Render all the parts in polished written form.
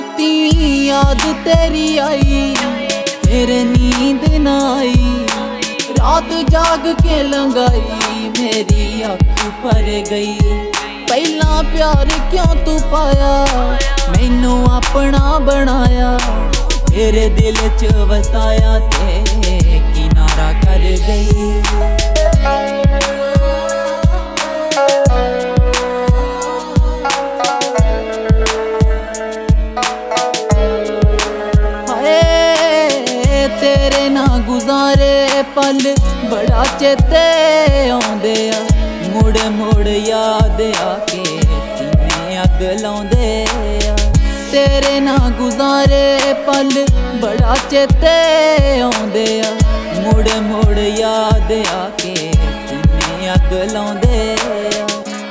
राती याद तेरी आई, फिर नींद ना आई। रात जाग के लंघाई, मेरी अख भर गई। पहला प्यार क्यों तू पाया, मैनू अपना बनाया। तेरे दिल च वसाया ते किनारा कर गई। तेरे ना गुजारे पल बड़ा चेते आउंदे आ। मुड़ मुड़ याद आके सीने अग लाउंदे आ। तेरे ना गुजारे पल बड़ा चेते आउंदे आ। मुड़ मुड़ याद आके सीने अग लाउंदे आ।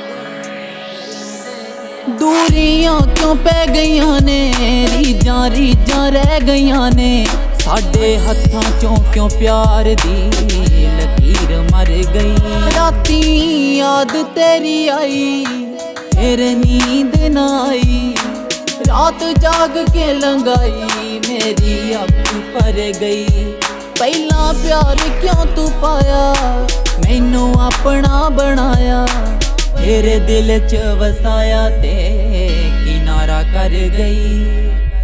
दूरियां क्यों पै गईयां ने, रीजां रीजां रह गईयां ने। साडे हत्थां चों क्यों प्यार दी लकीर मर गई। राती याद तेरी आई, फिर नींद ना आई। रात जाग के लंघाई, मेरी अख भर गई। पहला प्यार क्यों तू पाया, मैनू अपना बनाया। तेरे दिल च वसाया ते किनारा कर गई।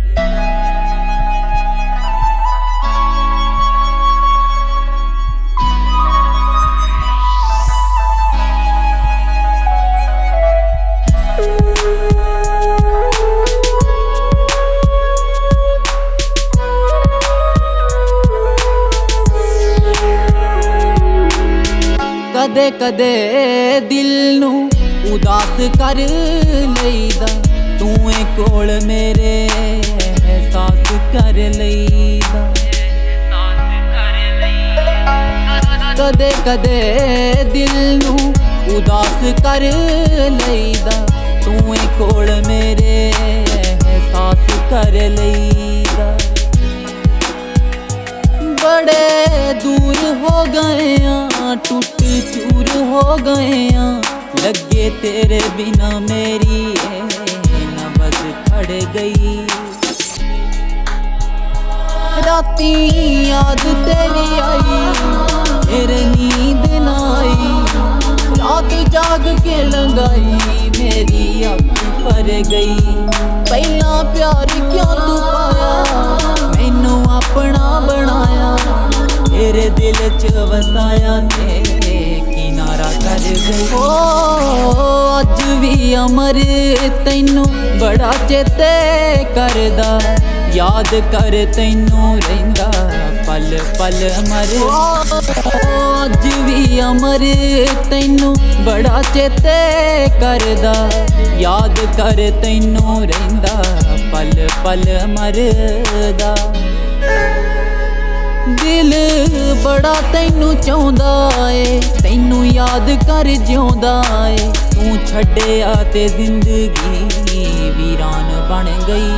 कदे कदे दिल नू उदास कर लईदा, तू कोल मेरे एहसास कर लईदा। कदे कदे दिल नू उदास कर लईदा, तू कोल मेरे एहसास कर लईदा। बड़े दूर हो गए हैं, टूट चूर हो गए हैं। लगे तेरे बिना मेरी नबज खड़ गई। राती याद तेरी आई, फिर नींद ना आई। रात जाग के लंघाई, मेरी अख भर गई। पहला प्यार क्यों तू पाया, मैनू अपना बनाया। तेरे दिल च वसाया ते किनारा कर गई। अज भी अमर तैनू बड़ा चेते करदा। याद कर तैनू रहिंदा पल पल मर। अज भी अमर तैनू बड़ा चेते करदा। याद कर तैनू रहिंदा पल पल मरदा। दिल बड़ा तैनू चाहुंदा ए, तैनू याद कर जिउंदा ए। तू छड्डिया ते जिंदगी वीरान बन गई।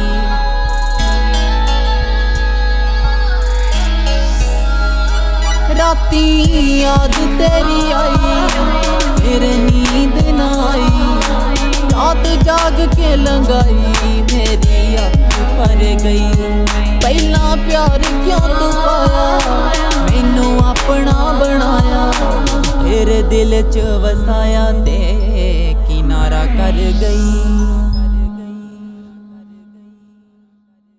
राती याद तेरी आई, फिर नींद ना आई। रात जाग के लंघाई, मेरी अख भर गई। पहला प्यार क्यों तू पाया, मैनू अपना बनाया। तेरे दिल च वसाया ते किनारा कर गई।